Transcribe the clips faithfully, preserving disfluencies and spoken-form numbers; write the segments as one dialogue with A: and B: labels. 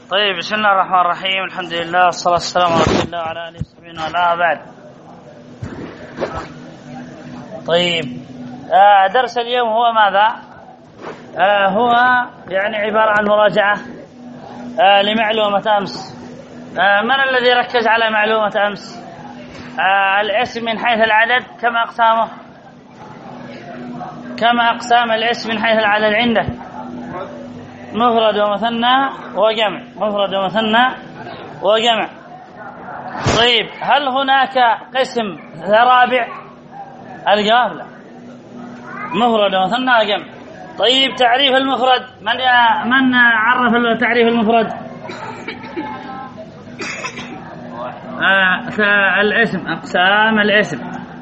A: طيب، بسم الله الرحمن الرحيم. الحمد لله والصلاة والسلام على رسول الله وعلى آله وصحبه وعلى بعد. طيب، آه درس اليوم هو ماذا؟ آه هو يعني عبارة عن مراجعة آه لمعلومة أمس. آه من الذي ركز على معلومة أمس؟ آه الاسم من حيث العدد كم أقسامه؟ كم أقسام الاسم من حيث العدد عندك؟ مفرد ومثنى وجمع. مفرد ومثنى وجمع. طيب، هل هناك قسم رابع؟ الجواب لا، مفرد ومثنى وجمع. طيب، تعريف المفرد، من من عرف تعريف المفرد؟ آه الاسم، أقسام الاسم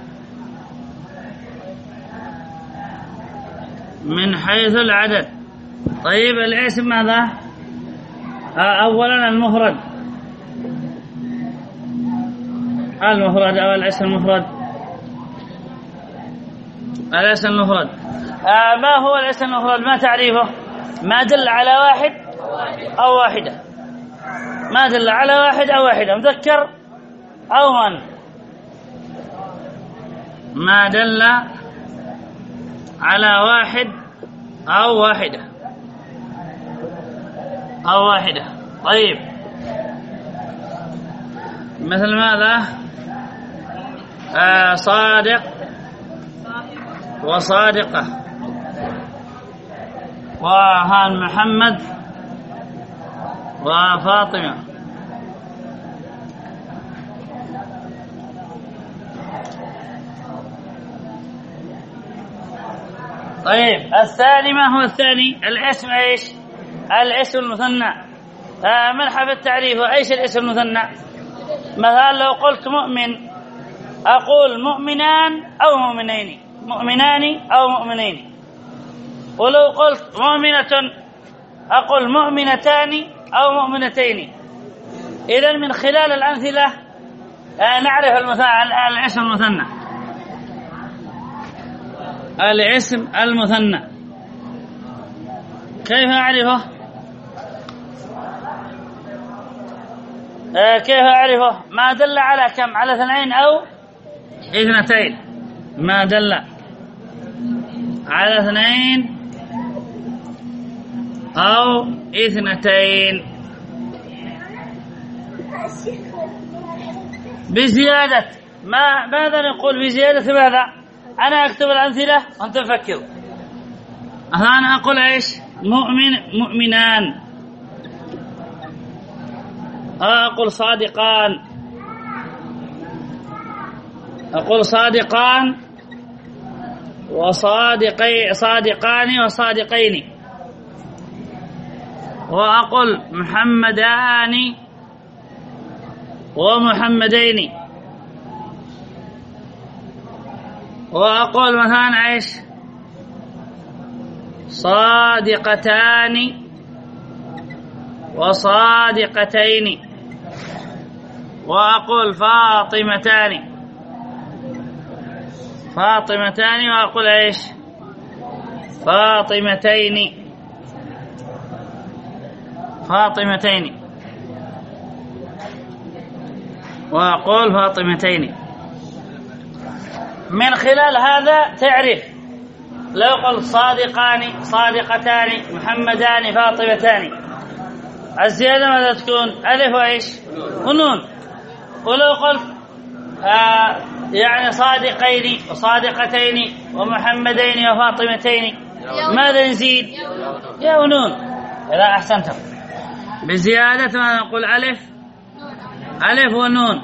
A: من حيث العدد. طيب، الاسم ماذا؟ أولا المفرد، المفرد أو الاسم المفرد. الاسم المفرد آه ما هو الاسم المفرد؟ ما تعريفه؟ ما دل على واحد أو واحدة. ما دل على واحد أو واحدة، مذكر أو من. ما دل على واحد أو واحدة أو واحدة. طيب، مثل ماذا؟ آه صادق وصادقة، وهان محمد وفاطمة. طيب، الثاني ما هو الثاني؟ الاسم ايش؟ الاسم المثنى. آه من حفظ تعريفه؟ ايش الاسم المثنى؟ مثلا لو قلت مؤمن اقول مؤمنان او مؤمنين، مؤمنان او مؤمنين. ولو قلت مؤمنة اقول مؤمنتان او مؤمنتين. اذا من خلال الامثله آه نعرف الاسم المثنى. الاسم المثنى كيف أعرفه؟ آه كيف أعرفه؟ ما دل على كم؟ على اثنين أو اثنتين. ما دل على اثنين أو اثنتين بزيادة. ما ماذا نقول بزيادة ماذا؟ أنا أكتب الأمثلة وأنت تفكر. أنا أقول إيش؟ مؤمن مؤمنان، أقول صادقان، أقول صادقان وصادقي صادقان وصادقين، وأقول محمدان ومحمدين، وأقول مثلا إيش؟ صادقتان وصادقتين، وأقول فاطمتان فاطمتان، وأقول إيش؟ فاطمتين فاطمتين، وأقول فاطمتين. من خلال هذا تعرف. لو قلت صادقان صادقتان محمدان فاطمتان، الزيادة ماذا تكون؟ ألف وإيش؟ ونون. ولو قلت آه يعني صادقين وصادقتين ومحمدين وفاطمتين، ماذا نزيد؟ يا ونون. إذا أحسنتم. بزيادة ماذا نقول؟ ألف ألف ونون،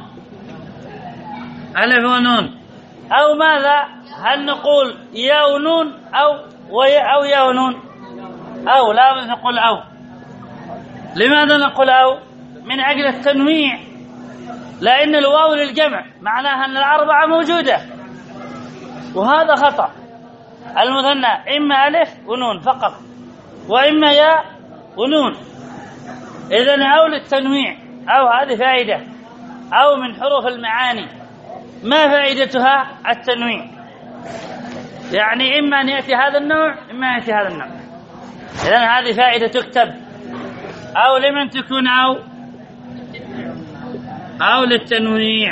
A: ألف ونون. أو ماذا؟ هل نقول يا ونون أو ويا أو يا ونون؟ أو لا نقول أو. لماذا نقول أو؟ من أجل التنويع، لأن الواو للجمع معناها أن الأربعة موجودة، وهذا خطأ. المثنى إما ألف ونون فقط، وإما يا ونون. إذن أو للتنويع، أو هذه فائدة، أو من حروف المعاني. ما فائدتها؟ التنويع، يعني إما أن يأتي هذا النوع إما أن يأتي هذا النوع. إذن هذه فائدة تكتب. أو لمن تكون أو أو للتنويع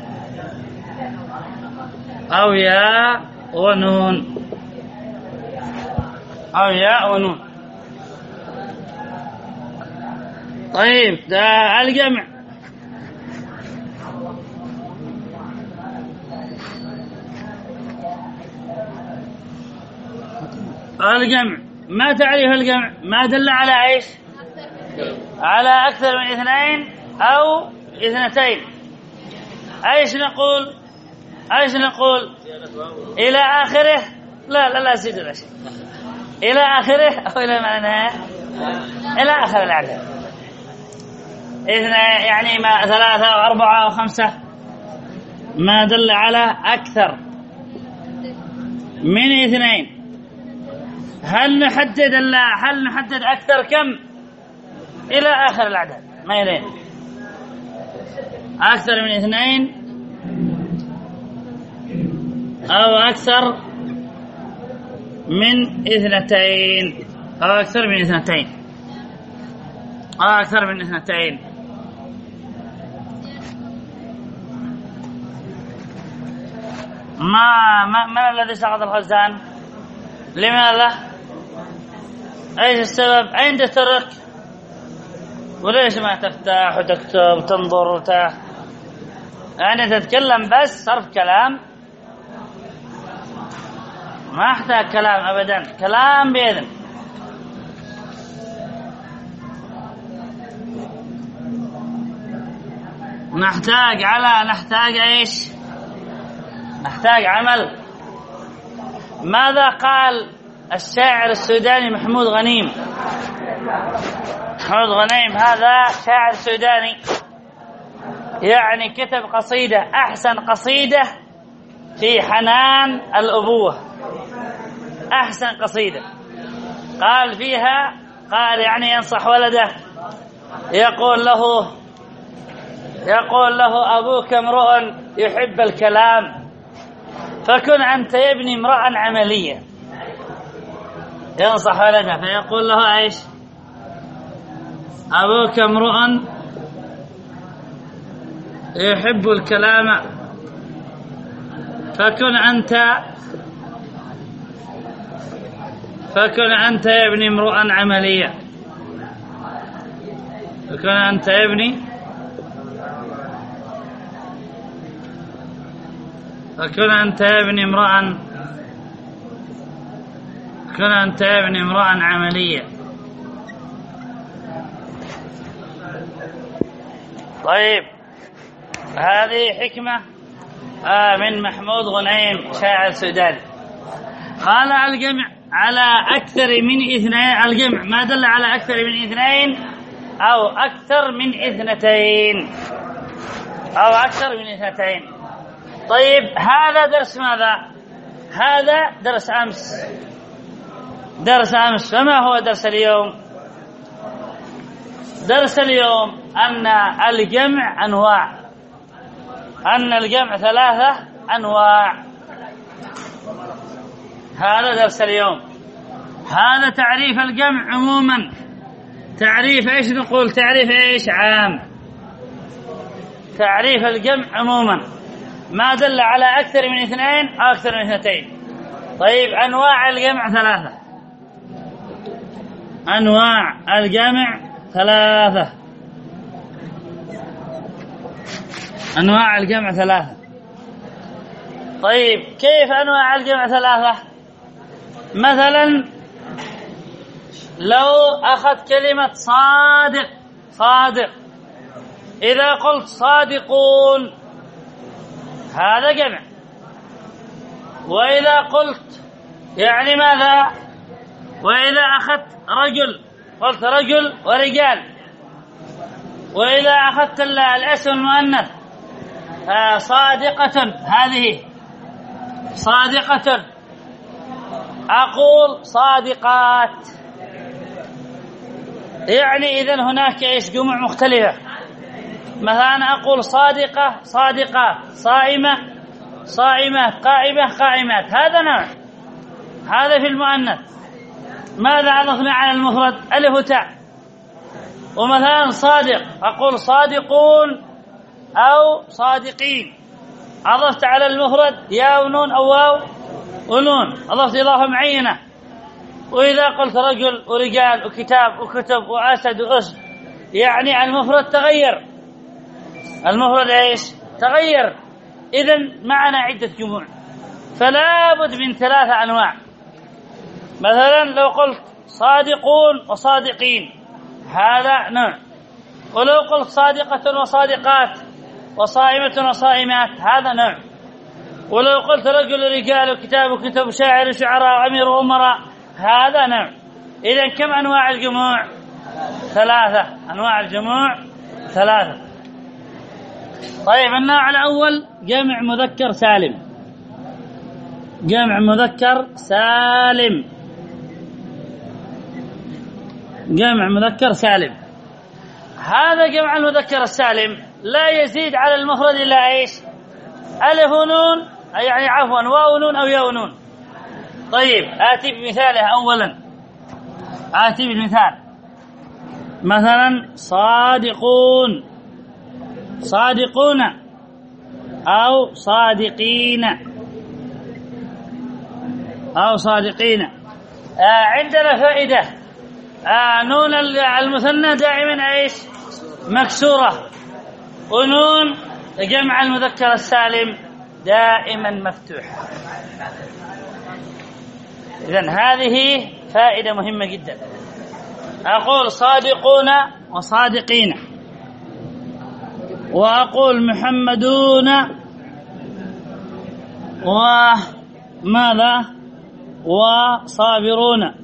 A: أو ياء ونون أو ياء ونون. طيب ده الجمع. الجمع ما تعريف الجمع؟ ما دل على ايش؟ على أكثر من اثنين أو اثنتين. ايش نقول؟ ايش نقول؟ إلى آخره. لا لا لا سيد الأشياء إلى آخره أو إلى معناه إلى آخر العدد. اثنين يعني ما ثلاثة أو أربعة أو خمسة، ما دل على أكثر من اثنين. هل نحدد هل نحدد أكثر كم؟ إلى آخر العدد ما يلين. أكثر من اثنين أو أكثر من اثنتين أو أكثر من اثنتين أو أكثر من اثنتين. ما ما من الذي سقط الخزان؟ لماذا؟ ايش السبب؟ اين تترك؟ وليش ما تفتح وتكتب وتنظر وتح يعني تتكلم بس صرف كلام؟ ما احتاج كلام ابدا، كلام باذن. نحتاج على نحتاج ايش؟ نحتاج عمل. ماذا قال الشاعر السوداني محمود غنيم؟ محمود غنيم هذا شاعر سوداني، يعني كتب قصيدة، أحسن قصيدة في حنان الأبوة، أحسن قصيدة قال فيها، قال يعني ينصح ولده، يقول له يقول له أبوك امرؤ يحب الكلام فكن أنت يا ابني امرأ عمليا. ينصح ولده فيقول له ايش؟ أبوك امرؤ يحب الكلام فكن أنت فكن أنت يا ابني امرؤا عمليا. فكن أنت يا ابني فكن أنت يا ابني امرؤا كن أنت يا ابني امرؤا عمليا. طيب هذه حكمة آه من محمود غنيم شاعر سوداني. قال الجمع على أكثر من اثنين، الجمع ما دل على أكثر من اثنين أو أكثر من اثنتين أو أكثر من اثنتين. طيب هذا درس ماذا؟ هذا درس أمس، درس أمس. فما هو درس اليوم؟ درس اليوم أن الجمع أنواع، أن الجمع ثلاثة أنواع. هذا درس اليوم. هذا تعريف الجمع عموما. تعريف ايش نقول؟ تعريف ايش؟ عام. تعريف الجمع عموما ما دل على أكثر من اثنين أو أكثر من اثنتين. طيب أنواع الجمع ثلاثة. أنواع الجمع ثلاثة. أنواع الجمع ثلاثة. طيب كيف أنواع الجمع ثلاثة؟ مثلا لو أخذت كلمة صادق، صادق، إذا قلت صادقون هذا جمع. وإذا قلت يعني ماذا؟ وإذا أخذت رجل قلت رجل ورجال. وإذا أخذت الاسم المؤنث صادقة، هذه صادقة، أقول صادقات. يعني إذن هناك إيش؟ جمع مختلفة. مثلا أقول صادقة، صادقات، صائمة، صائمات، قائمة، قائمات. هذا نوع، هذا في المؤنث. ماذا عرفنا على المفرد؟ ألف وتاء. ومثلا صادق أقول صادقون أو صادقين، عرفت على المفرد يا ونون أو واو ونون، أضفت إضافة معينة. وإذا قلت رجل ورجال وكتاب وكتب وأسد وأسد يعني المفرد تغير، المفرد إيش تغير. إذن معنا عدة جموع، فلا بد من ثلاثة أنواع. مثلا لو قلت صادقون وصادقين هذا نوع، ولو قلت صادقة وصادقات وصائمة وصائمات هذا نوع، ولو قلت رجل ورجال وكتاب وكتب وشاعر وشعراء وأمير وأمراء هذا نوع. إذن كم أنواع الجموع؟ ثلاثة. أنواع الجموع ثلاثة. طيب النوع الأول جمع مذكر سالم، جمع مذكر سالم، جمع مذكر سالم. هذا جمع المذكر السالم لا يزيد على المفرد إلا إيش؟ ألف ونون، يعني عفوا واو نون أو ياء نون. طيب آتي بمثاله أولا، آتي بالمثال. مثلا صادقون، صادقون أو صادقين أو صادقين. آه عندنا فائدة، آه نون المثنى دائما إيش؟ مكسورة، ونون جمع المذكر السالم دائما مفتوح. إذن هذه فائدة مهمة جدا. أقول صادقون وصادقين، وأقول محمدون وماذا وصابرون،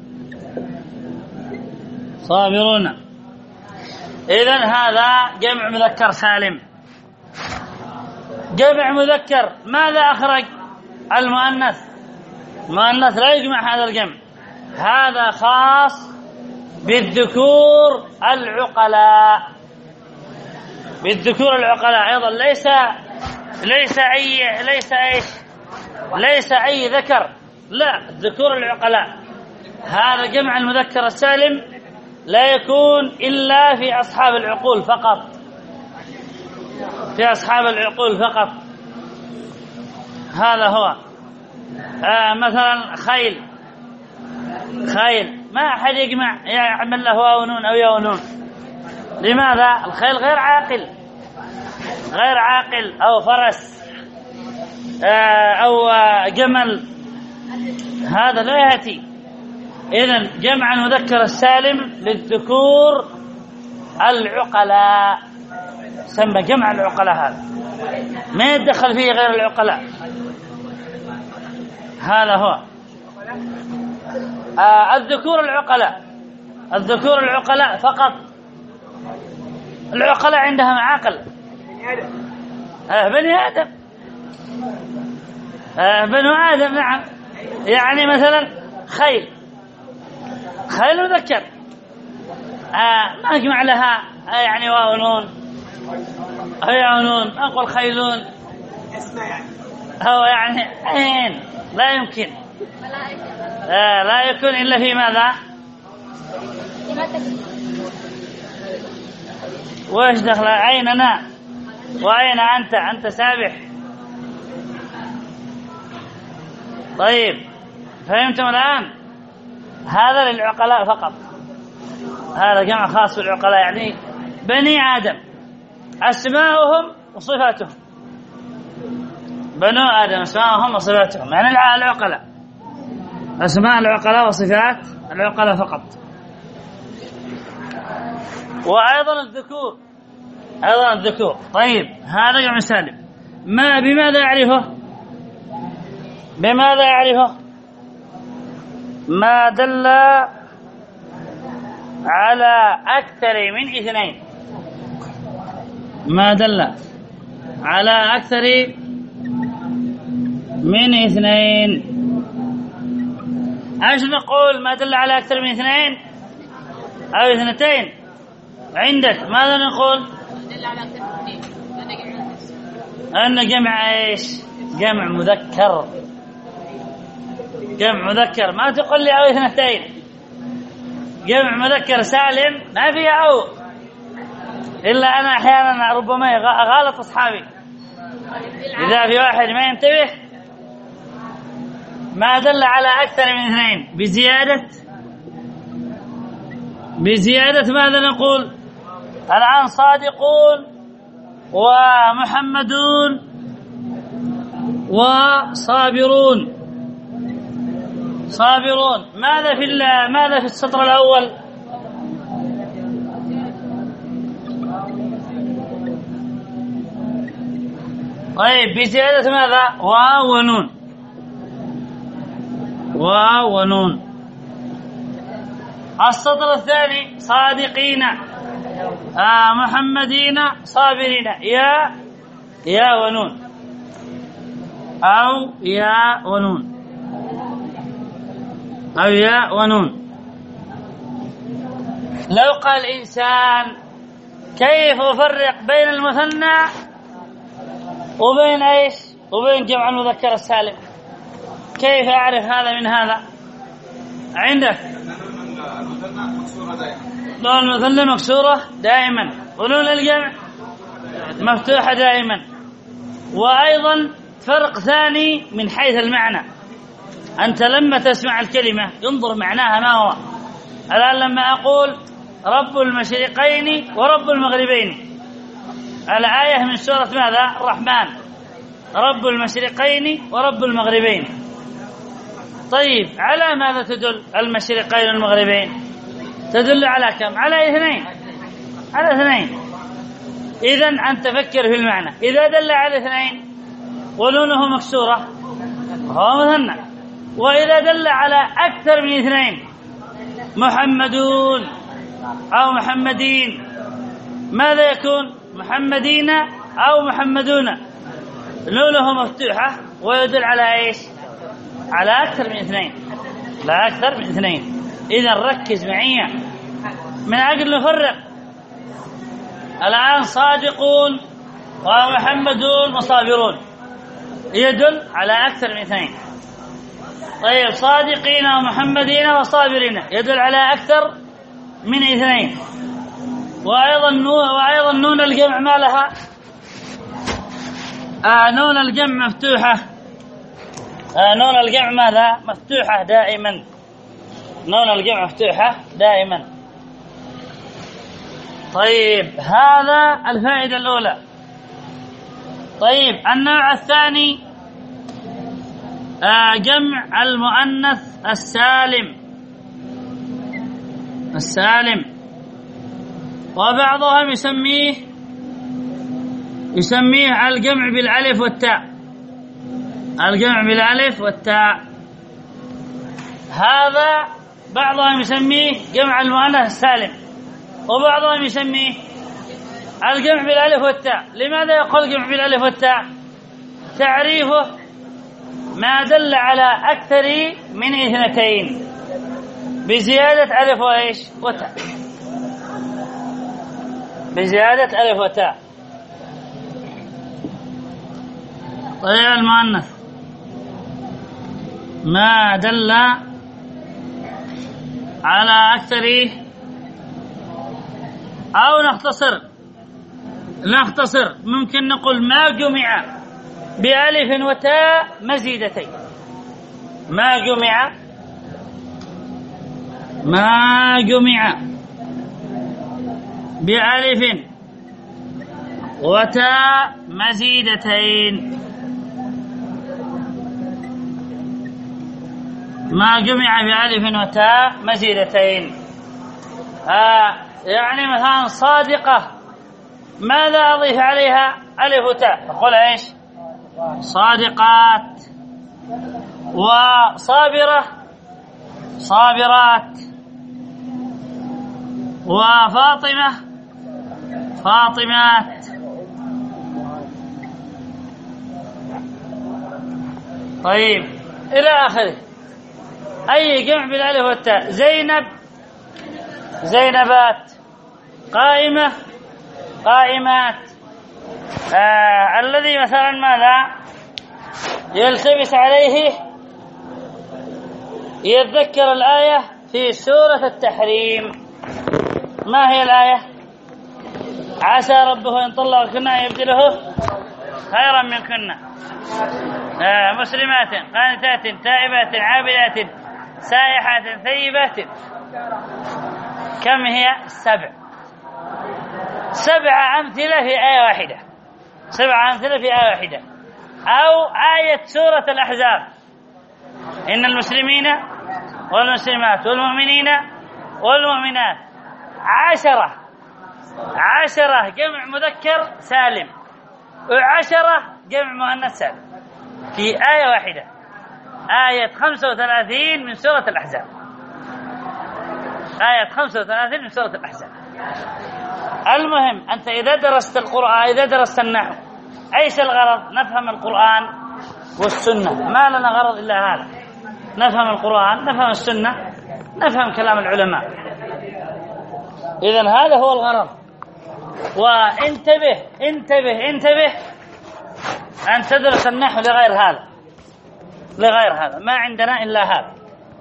A: صابرون. إذن هذا جمع مذكر سالم. جمع مذكر ماذا أخرج؟ المؤنث، المؤنث لا يجمع هذا الجمع، هذا خاص بالذكور العقلاء، بالذكور العقلاء أيضا، ليس ليس أي ليس إيش ليس أي ذكر، لا، الذكور العقلاء. هذا جمع المذكر السالم لا يكون إلا في أصحاب العقول فقط، في أصحاب العقول فقط. هذا هو. آه مثلا خيل، خيل ما أحد يجمع يعمل له واو نون أو ياء نون. لماذا؟ الخيل غير عاقل، غير عاقل. أو فرس آه أو جمل، هذا لا يأتي. إذن جمع المذكر السالم للذكور العقلاء، سمى جمع العقلاء، هذا ما يدخل فيه غير العقلاء. هذا هو. آه الذكور العقلاء، الذكور العقلاء فقط. العقلاء عندهم عقل، آه بني آدم، آه بنو آدم، نعم. يعني مثلا خيل، خيل مذكر، آه ما أجمع لها آه يعني واو نون أو ياء نون، أقول خيلون أو يعني عين، لا يمكن. آه لا يكون إلا في ماذا؟ وإيش دخل عيننا وأين أنت؟ أنت سابح. طيب فهمتم الآن؟ هذا للعقلاء فقط، هذا جمع خاص بالعقلاء، يعني بني آدم أسماؤهم وصفاتهم، بنو آدم أسماؤهم وصفاتهم، يعني العقلاء، أسماء العقلاء وصفات العقلاء فقط. وأيضا الذكور، أيضا الذكور. طيب هذا جمع سالم، ما بماذا يعرفه؟ بماذا يعرفه؟ ما دل على أكثر من اثنين، ما دل على أكثر من اثنين. ايش نقول؟ ما دل على أكثر من اثنين أو اثنتين. عندك ماذا نقول؟ دل على أكثر من اثنين، أن جمع ايش؟ جمع مذكر، جمع مذكر. ما تقول لي أو اثنتين، جمع مذكر سالم ما فيها أو، إلا أنا أحيانا ربما غالط أصحابي إذا في واحد ما ينتبه ما دل على أكثر من اثنين بزيادة بزيادة ماذا نقول الآن؟ صادقون ومحمدون وصابرون. صابرون ماذا في ماذا في السطر الأول؟ طيب بزيادة ماذا؟ واو ونون، واو ونون. السطر الثاني صادقين آه محمدين صابرين، يا يا ونون أو يا ونون أو يا ونون. لو قال إنسان كيف أفرق بين المثنى وبين إيش وبين جمع المذكر السالم؟ كيف أعرف هذا من هذا؟ عندك نون المثنى مكسورة دائما، ونون الجمع مفتوحة دائما. وأيضا فرق ثاني من حيث المعنى، أنت لما تسمع الكلمة انظر معناها ما هو. الآن لما أقول رب المشرقين ورب المغربين، الآية من سورة ماذا؟ الرحمن، رب المشرقين ورب المغربين. طيب على ماذا تدل المشرقين والمغربين؟ تدل على كم؟ على اثنين، على اثنين. إذن أنت فكر في المعنى، إذا دل على اثنين ونونه مكسورة هو مثنى، وإذا دل على أكثر من اثنين محمدون أو محمدين ماذا يكون؟ محمدين أو محمدون، نونه مفتوحة ويدل على إيش؟ على أكثر من اثنين، لا أكثر من اثنين. إذن ركز معي من أجل نفرق. الآن صادقون ومحمدون وصابرون يدل على أكثر من اثنين. طيب صادقين ومحمدين وصابرين يدل على أكثر من اثنين. وأيضا نون وأيضا نون الجمع ما لها؟ آه نون الجمع مفتوحة. آه نون الجمع ماذا؟ مفتوحة دائما، نون الجمع مفتوحة دائما. طيب هذا الفائدة الأولى. طيب النوع الثاني آه جمع المؤنث السالم، السالم، وبعضهم يسميه يسميه الجمع بالألف والتاء، الجمع بالألف والتاء. هذا بعضهم يسميه جمع المؤنث السالم، وبعضهم يسميه الجمع بالألف والتاء. لماذا يقول جمع بالألف والتاء؟ تعريفه ما دل على أكثر من اثنتين بزيادة ألف وإيش وتاء، بزيادة ألف وتاء. طيب المؤنث ما دل على أكثر، أو نختصر نختصر ممكن نقول ما جمع بألف وتاء مزيدتين، ما جمع ما جمع بألف وتاء مزيدتين، ما جمع بألف وتاء مزيدتين. آه يعني مثلا صادقة ماذا أضيف عليها؟ ألف وتاء، أقول إيش؟ صادقات. وصابرة صابرات. وفاطمة فاطمات. طيب إلى آخره. أي جمع بالألف والتاء؟ زينب زينبات، قائمة قائمات. آه الذي مثلا ماذا يلتبس عليه يتذكر الآية في سورة التحريم. ما هي الآية؟ عسى ربه إن طلقكن أن يبدله خيرا منكن آه مسلمات قانتات تائبات عابدات سائحات ثيبات. كم هي؟ سبع سبع أمثلة في آية واحدة. سبع أمثلة في آية واحدة. أو آية سورة الأحزاب: إن المسلمين والمسلمات والمؤمنين والمؤمنات عشرة عشرة جمع مذكر سالم وعشرة جمع مؤنث سالم في آية واحدة. آية خمسة وثلاثين من سورة الأحزاب. آية خمسة وثلاثين من سورة الأحزاب. المهم أنت إذا درست القرآن، إذا درست النحو، أيش الغرض؟ نفهم القرآن والسنة. ما لنا غرض إلا هذا: نفهم القرآن، نفهم السنة، نفهم كلام العلماء. إذن هذا هو الغرض. وانتبه انتبه انتبه أن تدرس النحو لغير هذا، لغير هذا ما عندنا إلا هذا.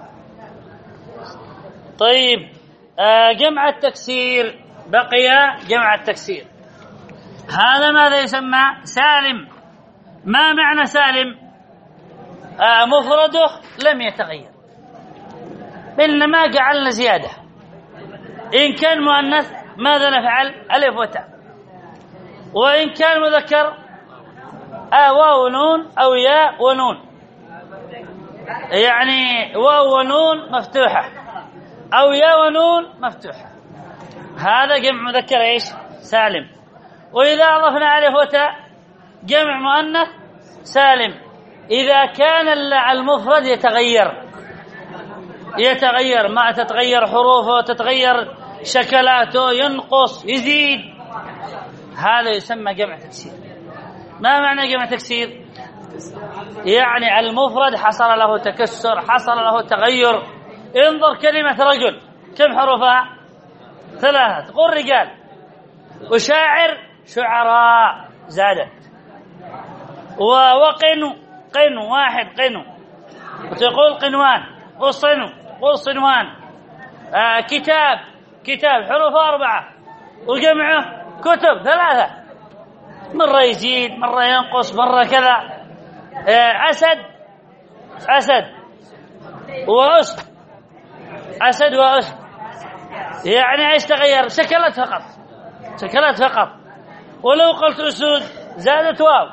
A: طيب آه جمع التكسير، بقي جمع التكسير. هذا ماذا يسمى؟ سالم. ما معنى سالم؟ آه مفرده لم يتغير، إنما جعلنا زيادة. إن كان مؤنث ماذا نفعل؟ ألف وتاء. وإن كان مذكر آه واو ونون أو ياء ونون، يعني واو ونون مفتوحة أو ياء ونون مفتوحة. هذا جمع مذكر إيش؟ سالم. وإذا أضفنا ألف وتاء جمع مؤنث سالم. إذا كان المفرد يتغير يتغير ما تتغير حروفه، تتغير شكلاته، ينقص يزيد، هذا يسمى جمع تكسير. ما معنى جمع تكسير؟ يعني المفرد حصل له تكسر، حصل له تغير. انظر كلمة رجل كم حروفها؟ ثلاثة. تقول رجال. وشاعر شعراء زادت. وقنو قنو واحد قنو. وتقول قنوان. وصنو قول صنوان. آه كتاب كتاب حروف أربعة. وجمعه كتب ثلاثة. مرة يزيد مرة ينقص مرة كذا. آه أسد أسد وأسد أسد وأسد، يعني ايش تغير؟ شكلت فقط شكلت فقط. ولو قلت أسود زادت واو.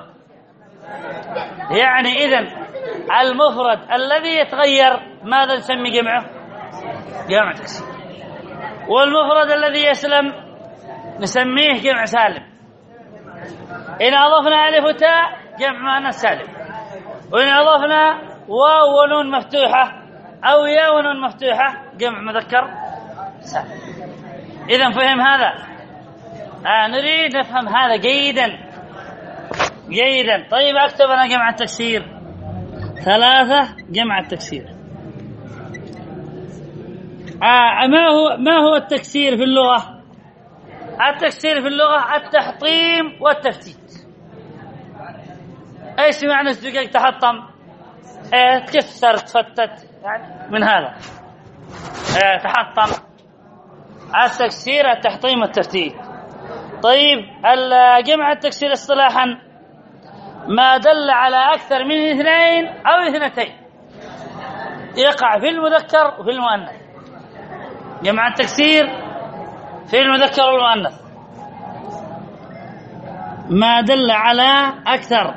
A: يعني إذن المفرد الذي يتغير ماذا نسمي جمعه؟ جمع تكسير. والمفرد الذي يسلم نسميه جمع سالم. إن أضفنا ألف وتاء جمع مؤنث سالم. وإن أضفنا واو ونون مفتوحة أو ياء ونون مفتوحة جمع مذكر سالم. إذن فهم هذا؟ آه نريد نفهم هذا جيدا جيدا. طيب أكتب أنا جمع التكسير. ثلاثة جمع التكسير. آه ما هو ما هو التكسير في اللغة؟ التكسير في اللغة التحطيم والتفتيت. ايش معنى الزجاج تحطم؟ اه تكسر تفتت، يعني من هذا اه تحطم. التكسير التحطيم والتفتيت. طيب جمع التكسير اصطلاحا ما دل على أكثر من اثنين أو اثنتين، يقع في المذكر وفي المؤنث. جمع التكسير في المذكر والمؤنث ما دل على أكثر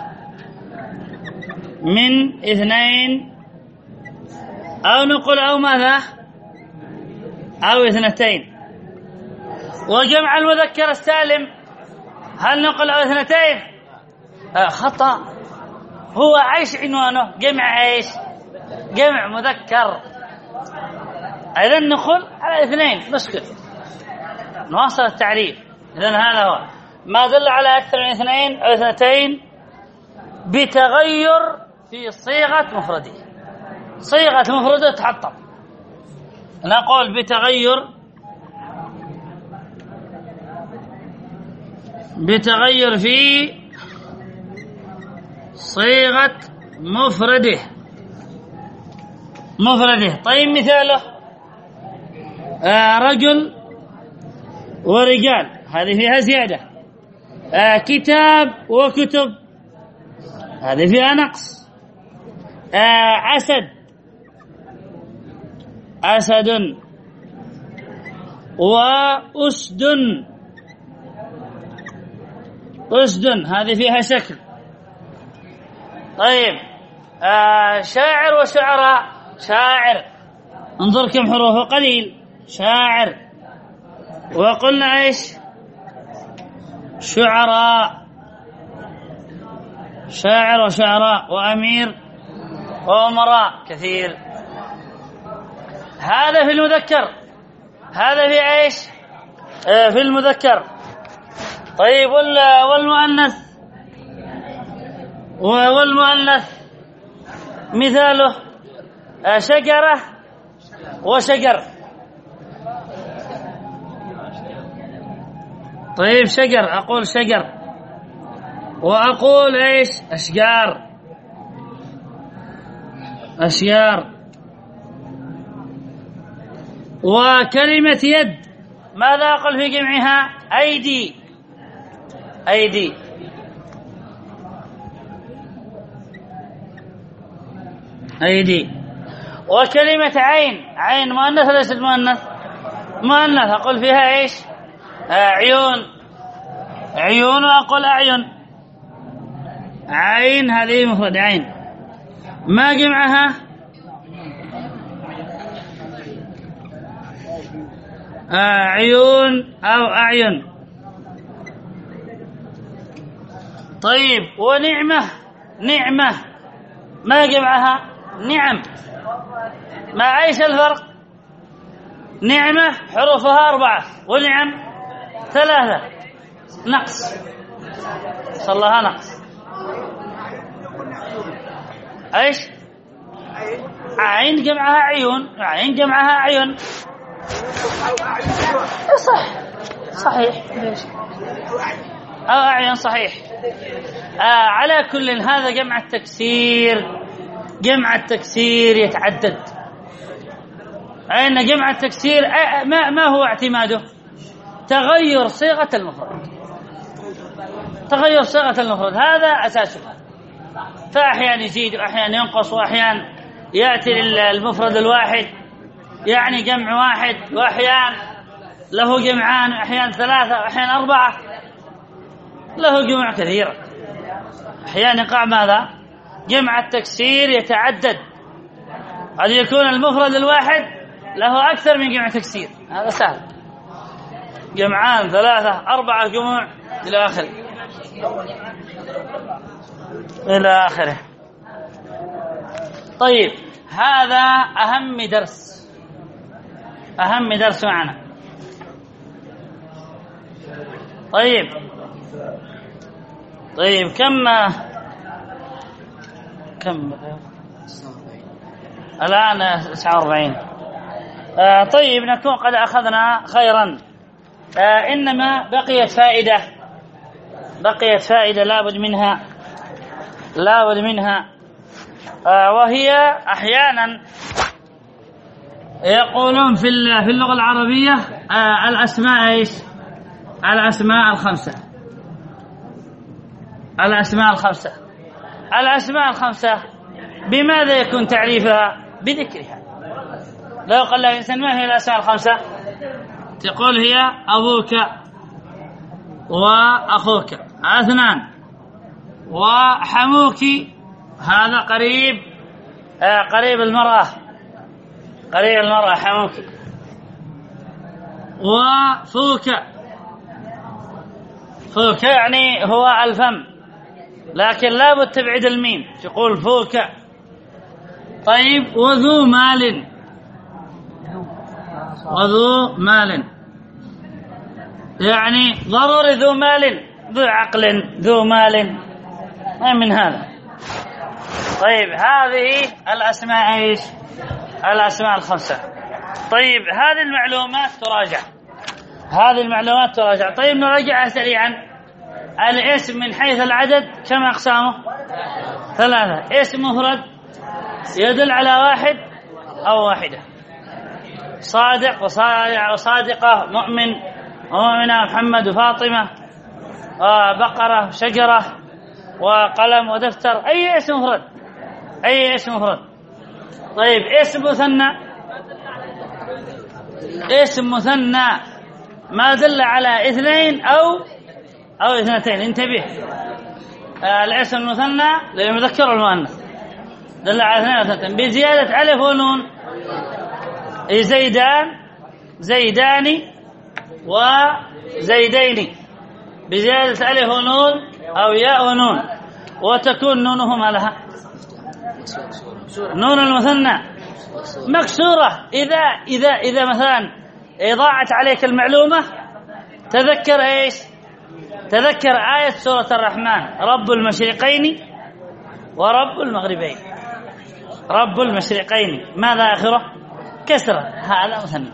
A: من اثنين أو نقول أو ماذا أو اثنتين. وجمع المذكر السالم هل نقول أو اثنتين؟ آه خطأ. هو ايش عنوانه؟ جمع ايش؟ جمع مذكر. إذن نقول على اثنين نسكت نواصل التعريف. إذن هذا هو ما دل على أكثر من اثنين أو اثنتين بتغير في صيغة مفرده. صيغة مفرده تحطم. نقول بتغير بتغير في صيغة مفرده مفرده. طيب مثاله آه رجل ورجال، هذه فيها زيادة. آه كتاب وكتب، هذه فيها نقص. آه أسد، أسد وأسد، أسد هذه فيها شكل. طيب آه شاعر وشعراء، شاعر انظر كم حروفه قليل، شاعر. وقلنا ايش؟ شعراء، شاعر وشعراء، وأمير وأمراء كثير. هذا في المذكر، هذا في ايش؟ آه في المذكر. طيب والمؤنث، والمؤنث مثاله آه شجرة وشجر. طيب شجر، أقول شجر، وأقول ايش؟ أشجار، أشجار. وكلمة يد ماذا أقول في جمعها؟ أيدي، أيدي. أيدي. وكلمة عين، عين مؤنث ليست مؤنث؟ مؤنث، أقول فيها ايش؟ عيون، عيون، وأقول أعين. عين هذه مفرد، عين. ما جمعها؟ عيون أو أعين. طيب ونعمة، نعمة ما جمعها؟ نعم. ما ايش الفرق؟ نعمة حروفها أربعة ونعم ثلاثة، نقص، صلها نقص. ايش؟ عين جمعها عيون، عين جمعها عيون. صح، صحيح. ليش؟ أو أعين، صحيح. آه على كل، هذا جمع التكسير. جمع التكسير يتعدد. أين جمع التكسير ما, ما هو اعتماده؟ تغير صيغة المفرد، تغير صيغة المفرد، هذا أساسه. فأحيانا يزيد وأحيانا ينقص، وأحيانا يأتي المفرد الواحد يعني جمع واحد، وأحيانا له جمعان، وأحيانا ثلاثة، وأحيانا أربعة، له جمع كثيرة. أحيانا يقع ماذا؟ جمع التكسير يتعدد، قد يكون المفرد الواحد له أكثر من جمع تكسير، هذا سهل، جمعان، ثلاثة، أربعة جموع إلى آخره، إلى آخره. طيب هذا أهم درس، أهم درس معنا. طيب طيب كم كم الآن؟ تسعة وأربعين. آه طيب نكون قد أخذنا خيرا. آه إنما بقيت فائدة، بقيت فائدة لابد منها، لابد منها. آه وهي أحيانا يقولون في في اللغة العربية آه الأسماء إيش؟ الأسماء الخمسة، الأسماء الخمسة، الأسماء الخمسة بماذا يكون تعريفها؟ بذكرها. لو قال له إنسان ما هي الأسماء الخمسة؟ تقول هي أبوك وأخوك اثنان، وحموك هذا قريب آه قريب المرأة، قريب المرأة حموك، وفوك، فوك يعني هو الفم، لكن لابد تبعد الميم، تقول فوك. طيب وذو مال، وذو مال يعني ضروري ذو مال، ذو عقل، ذو مال، ما من هذا. طيب هذه الأسماء إيش؟ الأسماء الخمسة. طيب هذه المعلومات تراجع، هذه المعلومات تراجع. طيب نراجعها سريعا. الاسم من حيث العدد كم أقسامه؟ ثلاثة. اسم مفرد يدل على واحد أو واحدة، صادق وصادقة، مؤمن ومؤمنة، محمد وفاطمة، وبقرة وشجرة وقلم ودفتر. أي اسم مفرد؟ أي اسم مفرد؟ طيب اسم مثنى، اسم مثنى ما دل على اثنين أو أو اثنتين. انتبه، آه الاسم المثنى للمذكر والمؤنث دل على اثنين أو اثنتين بزيادة ألف ونون. زيدان، زيدان وزيدين بزيادة ألف ونون أو ياء ونون، وتكون نونهما لها نون المثنى مكسورة. إذا إذا إذا مثلا ضاعت عليك المعلومة تذكر إيش؟ تذكر آية سورة الرحمن: رب المشرقين ورب المغربين. رب المشرقين ماذا آخره؟ كسرة، هذا مثنى.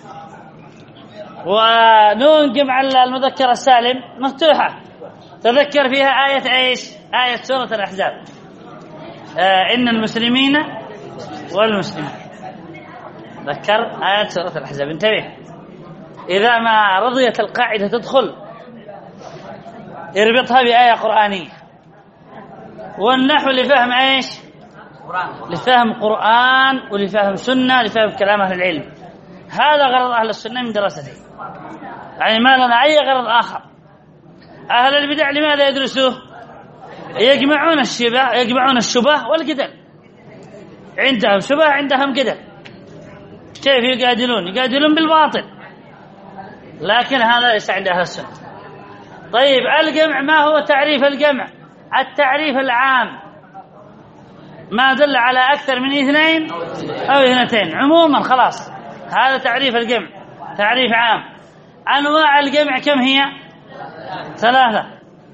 A: ونون جمع المذكر السالم مفتوحة، تذكر فيها آية إيش؟ آية سورة الأحزاب: آه إن المسلمين والمسلمات. ذكر آية سورة الأحزاب. انتبه، إذا ما رضيت القاعدة تدخل اربطها بآية قرآنية. والنحو لفهم إيش؟ لفهم قرآن ولفهم سنة، لفهم كلام أهل العلم. هذا غرض أهل السنة من دراسته، يعني ما لنا أي غرض آخر. أهل البدع لماذا يدرسوه؟ يجمعون الشبه يجمعون الشبه والجدل. عندهم شبه، عندهم جدل. كيف يجادلون؟ يجادلون بالباطل، لكن هذا ليس عند أهل السنة. طيب الجمع، ما هو تعريف الجمع؟ التعريف العام ما دل على أكثر من اثنين أو اثنتين عموما، خلاص هذا تعريف الجمع، تعريف عام. أنواع الجمع كم هي؟ ثلاثة.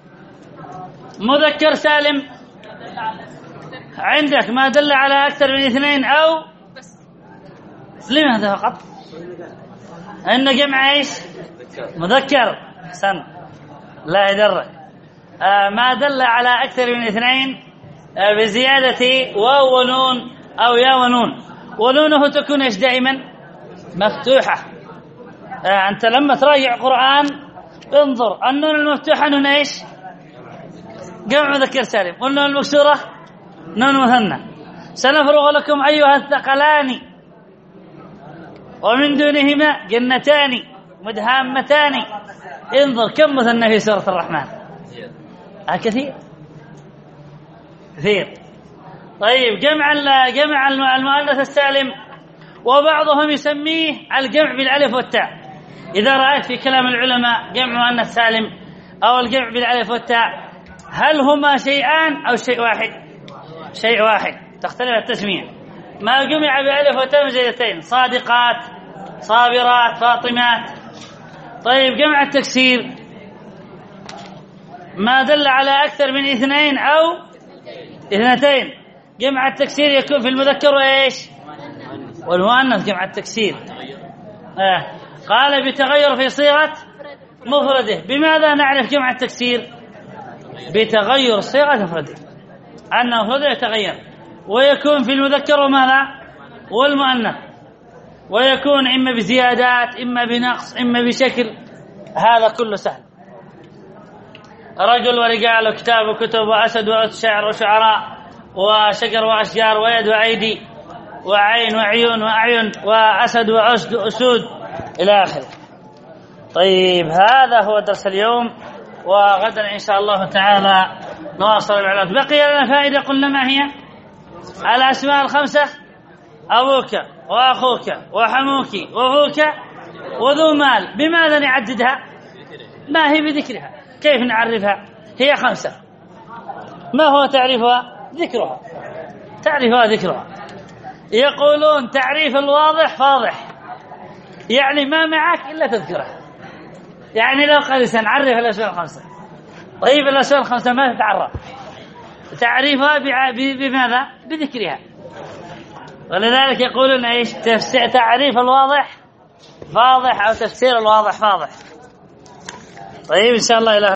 A: مذكر سالم عندك ما دل على أكثر من اثنين أو لماذا فقط؟ إن جمع إيش؟ مذكر. سن لا يدرك. آه ما دل على أكثر من اثنين آه بزيادة واو ونون أو يا ونون، ونونه تكون إيش دائما؟ مفتوحة. آه أنت لما تراجع قرآن انظر، النون المفتوحة نون إيش؟ جمع مذكر سالم. والنون المكسورة نون مثنى. سنفرغ لكم أيها الثقلان ومن دونهما جنتان مدهامتان. انظر كم مثنى في سورة الرحمن؟ آه كثير كثير. طيب جمع جمع المؤنث السالم، وبعضهم يسميه الجمع بالالف والتاء. إذا رأيت في كلام العلماء جمع مؤنث سالم أو الجمع بالالف والتاء، هل هما شيئان أو شيء واحد؟ شيء واحد، تختلف التسمية. ما جمع بألف وتاء زيدتين: صادقات، صابرات، فاطمات. طيب جمع التكسير ما دل على أكثر من اثنين أو اثنتين. جمع التكسير يكون في المذكر وإيش؟ والمؤنث. جمع التكسير آه. قال بتغير في صيغة مفرده. بماذا نعرف جمع التكسير؟ بتغير صيغة مفرده، أن مفرده يتغير، ويكون في المذكر وماذا؟ والمؤنث، ويكون إما بزيادات إما بنقص إما بشكل. هذا كله سهل. رجل ورجال وكتاب وكتب وأسد وشعر وشعراء وشجر وأشجار ويد وأيدي وعين وعيون وأعين وأسد وأسد وأسود إلى آخره. طيب هذا هو درس اليوم، وغدا إن شاء الله تعالى نواصل العلاج. بقي لنا فائدة قلنا ما هي؟ الأسماء الخمسة: أبوك وأخوك وحموك وأخوك وذو مال. بماذا نعددها؟ ما هي بذكرها. كيف نعرفها؟ هي خمسة. ما هو تعريفها؟ ذكرها. تعريفها ذكرها. يقولون تعريف الواضح فاضح، يعني ما معك إلا تذكرها. يعني لو قال سنعرف الأسماء الخمسة، طيب الأسماء الخمسة ما تتعرف. تعريفها بماذا؟ بذكرها. ولذلك يقولون ايش؟ تعريف الواضح فاضح أو تفسير الواضح فاضح. طيب إن شاء الله إلى